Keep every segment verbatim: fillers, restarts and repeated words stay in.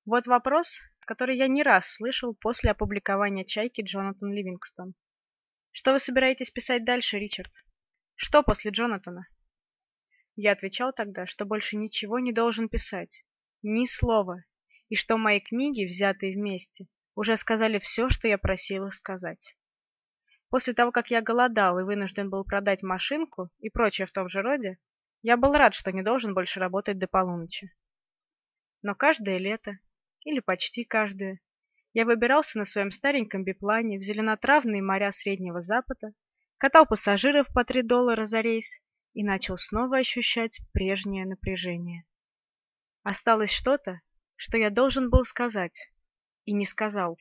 Вот вопрос, который я не раз слышал после опубликования «Чайки» Джонатан Ливингстон. Что вы собираетесь писать дальше, Ричард? Что после Джонатана? Я отвечал тогда, что больше ничего не должен писать. Ни слова. И что мои книги, взятые вместе, уже сказали все, что я просил их сказать. После того, как я голодал и вынужден был продать машинку и прочее в том же роде, я был рад, что не должен больше работать до полуночи. Но каждое лето, или почти каждое, я выбирался на своем стареньком биплане в зеленотравные моря Среднего Запада, катал пассажиров по три доллара за рейс и начал снова ощущать прежнее напряжение. Осталось что-то, что я должен был сказать, и не сказал.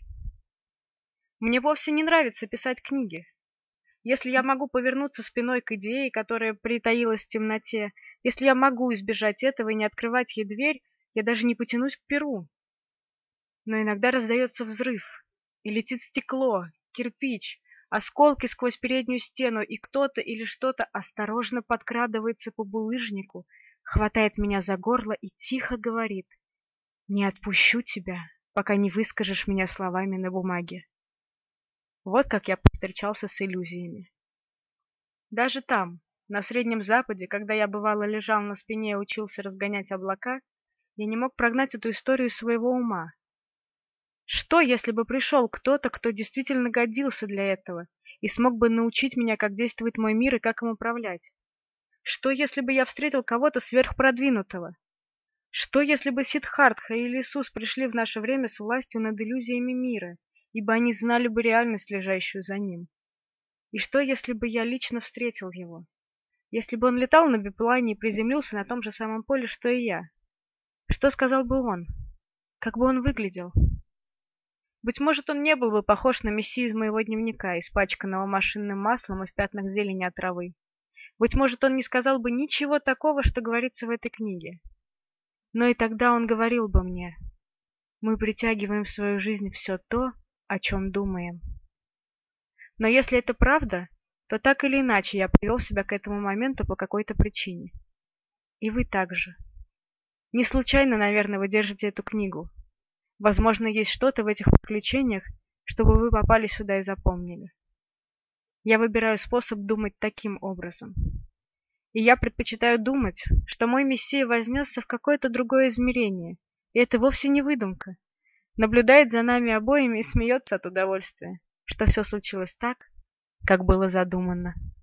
Мне вовсе не нравится писать книги. Если я могу повернуться спиной к идее, которая притаилась в темноте, если я могу избежать этого и не открывать ей дверь, я даже не потянусь к перу. Но иногда раздается взрыв, и летит стекло, кирпич, осколки сквозь переднюю стену, и кто-то или что-то осторожно подкрадывается по булыжнику, хватает меня за горло и тихо говорит: «Не отпущу тебя, пока не выскажешь меня словами на бумаге». Вот как я повстречался с иллюзиями. Даже там, на Среднем Западе, когда я бывало лежал на спине и учился разгонять облака, я не мог прогнать эту историю из своего ума. Что, если бы пришел кто-то, кто действительно годился для этого и смог бы научить меня, как действует мой мир и как им управлять? Что, если бы я встретил кого-то сверхпродвинутого? Что, если бы Сиддхартха или Иисус пришли в наше время с властью над иллюзиями мира, ибо они знали бы реальность, лежащую за ним? И что, если бы я лично встретил его? Если бы он летал на биплане и приземлился на том же самом поле, что и я? Что сказал бы он? Как бы он выглядел? Быть может, он не был бы похож на мессию из моего дневника, испачканного машинным маслом и в пятнах зелени от травы. Быть может, он не сказал бы ничего такого, что говорится в этой книге. Но и тогда он говорил бы мне: мы притягиваем в свою жизнь все то, о чем думаем. Но если это правда, то так или иначе я привел себя к этому моменту по какой-то причине. И вы также. Не случайно, наверное, вы держите эту книгу. Возможно, есть что-то в этих приключениях, чтобы вы попали сюда и запомнили. Я выбираю способ думать таким образом. И я предпочитаю думать, что мой мессия вознесся в какое-то другое измерение, и это вовсе не выдумка. Наблюдает за нами обоими и смеется от удовольствия, что все случилось так, как было задумано.